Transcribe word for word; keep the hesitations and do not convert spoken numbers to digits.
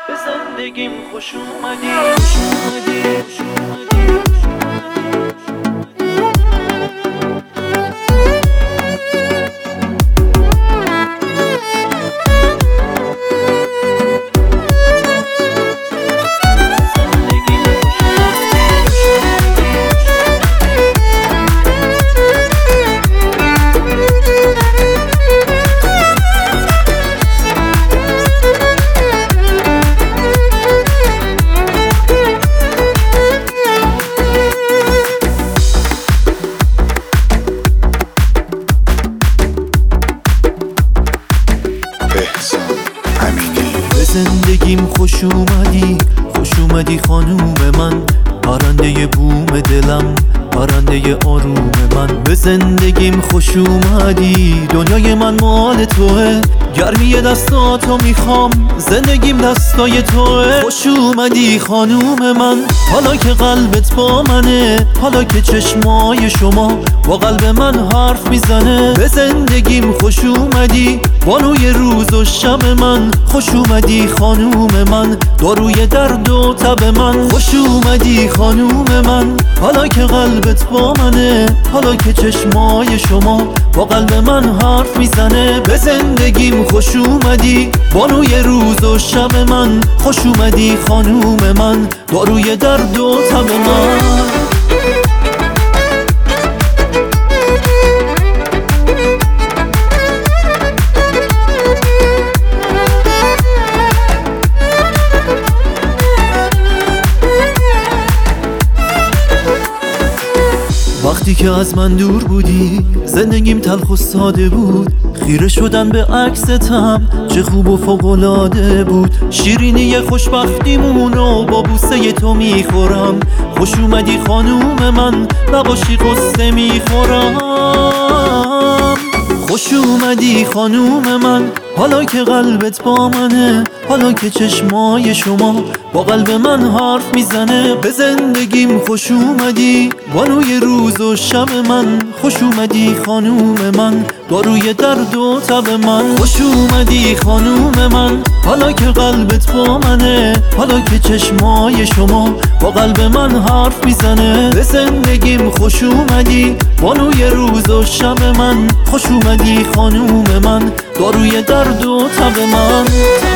به زندگیم خوش اومدی، خوش اومدی، خوش اومدی. به زندگیم خوش اومدی، خوش اومدی خانوم من، پرنده بوم دلم، پرنده آروم من. به زندگیم خوش اومدی، دنیای من مال توه، گرمی دستاتو میخوام، زندگیم دستای توه. خوش اومدی خانوم من، حالا که قلبت با منه، حالا که چشمای شما با قلب من حرف میزنه. به زندگیم خوش اومدی، بانوی روز و شب من، خوش اومدی خانوم من، داروی درد و تب من. خوش اومدی خانوم من، حالا که قلبت با منه، حالا که چشمای شما با قلب من حرف میزنه. به زندگیم خوش اومدی، بانوی روز و شب من، خوش اومدی خانوم من، داروی درد و تب من. وقتی که از من دور بودی، زندگیم تلخ و ساده بود، خیره شدن به عکستم چه خوب و فوق‌العاده بود. شیرینی خوشبختیمونو با بوسه تو میخورم، خوش اومدی خانوم من، نباشی قصه میخورم. خوش اومدی خانوم من، حالا که قلبت با منه، حالا که چشمای شما با قلب من حرف میزنه. به زندگیم خوش اومدی، بانوی روز و شب من، خوش اومدی خانوم من، داروی درد و تب من. خوش اومدی خانوم من، حالا که قلبت با منه، حالا که چشمای شما با قلب من حرف میزنه. به زندگیم خوش اومدی، بانوی روز و شب من، خوش اومدی خانوم من، داروی درد و تب من.